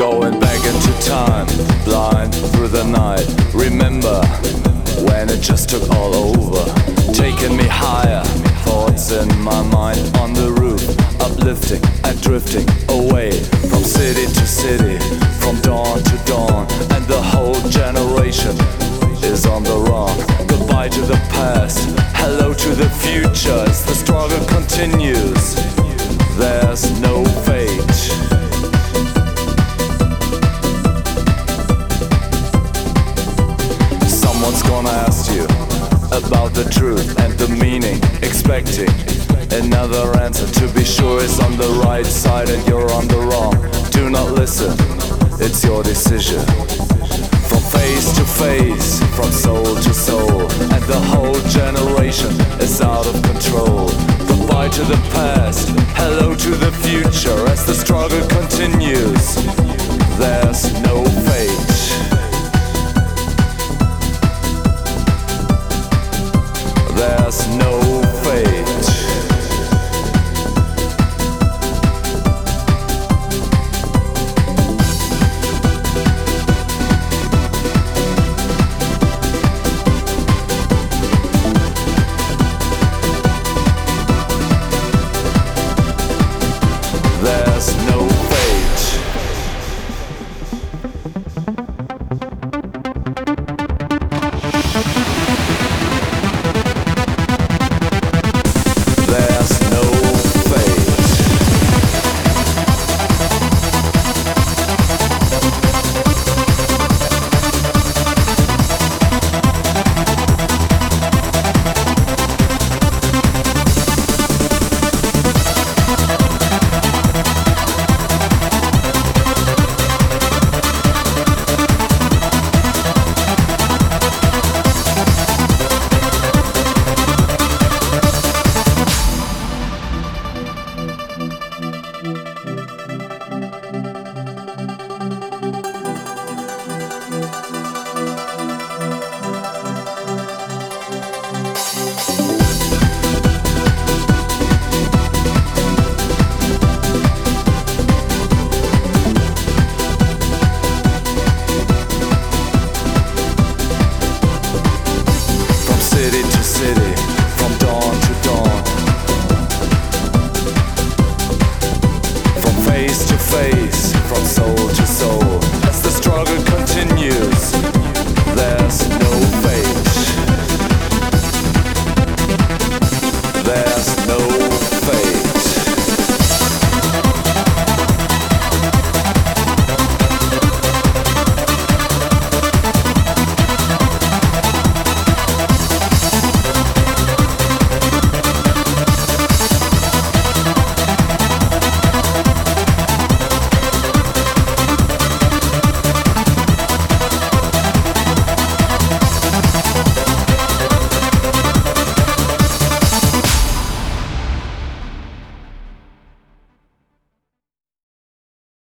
Going back into time, blind through the night. Remember when it just took all over, taking me higher, thoughts in my mind on the roof, uplifting and drifting away from city to city, from dawn to dawn, and the whole generation is on the run. Goodbye to the past, hello to the future, as the struggle continues. There's no fate. Someone's gonna ask you about the truth and the meaning, expecting another answer to be sure is on the right side and you're on the wrong. Do not listen, it's your decision. From face to face, from soul to soul, and the whole generation is out of control. Goodbye to the past, hello to the future, as the struggle continues.